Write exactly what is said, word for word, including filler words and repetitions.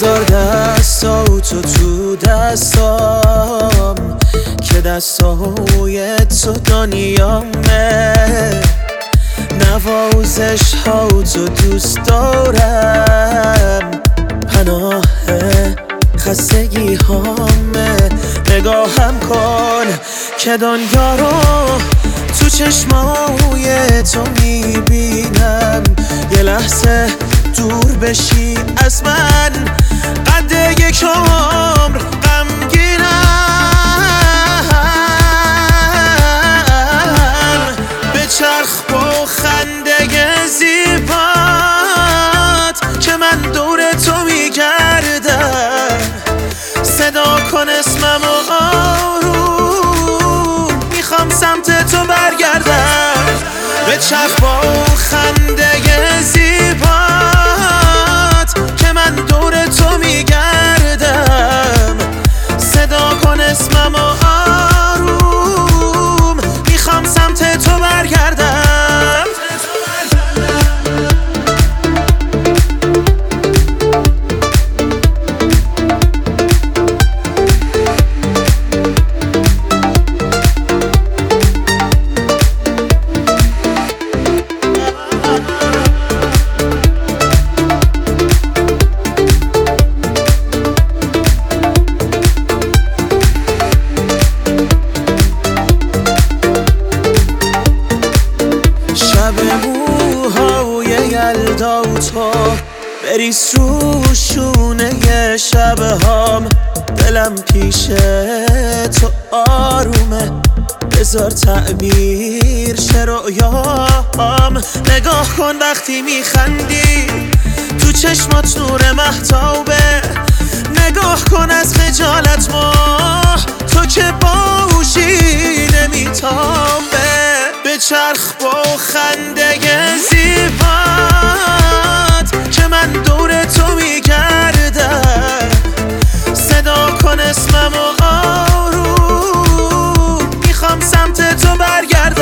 بذار دستاتو تو دستام که دستای تو دنیامه، نوازش ها تو دوست دارم، پناه خستگی هامه. نگاهم کن که دنیا رو تو چشمای تو میبینم، یه لحظه دور بشی از من، قد یک عمر غمگینم. به چرخ با خنده زیبات که من دور تو میگردم، صدا کن اسمم و آروم میخوام سمت تو برگردم. به چرخ با خنده زیبات که من دور تو میگردم، صدا کن اسمم و آروم میخوام سمت تو برگردم. موهای یلدا و تو بریز رو شونه شبهام، دلم پیش تو آرومه، بذار تعبیر شه رؤیام. نگاه کن وقتی میخندی تو چشمات نور مهتابه، نگاه کن از خجالت ماه تو که باهوشی نمیتابه. به چرخ با خنده زیبات که من دور تو میگردم، صدا کن اسمم و آروم میخوام سمت تو برگردم.